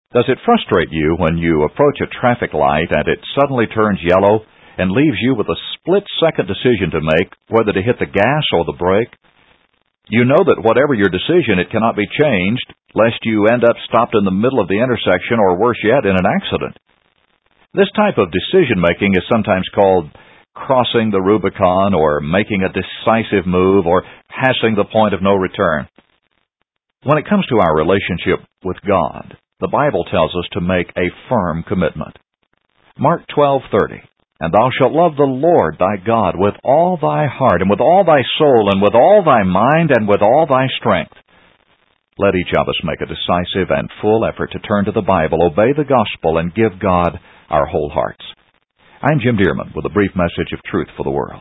Does it frustrate you when you approach a traffic light and it suddenly turns yellow and leaves you with a split-second decision to make whether to hit the gas or the brake? You know that whatever your decision, it cannot be changed, lest you end up stopped in the middle of the intersection or, worse yet, in an accident. This type of decision-making is sometimes called crossing the Rubicon or making a decisive move or passing the point of no return. When it comes to our relationship with God, the Bible tells us to make a firm commitment. Mark 12:30, "And thou shalt love the Lord thy God with all thy heart, and with all thy soul, and with all thy mind, and with all thy strength." Let each of us make a decisive and full effort to turn to the Bible, obey the gospel, and give God our whole hearts. I'm Jim Dearman with a brief message of truth for the world.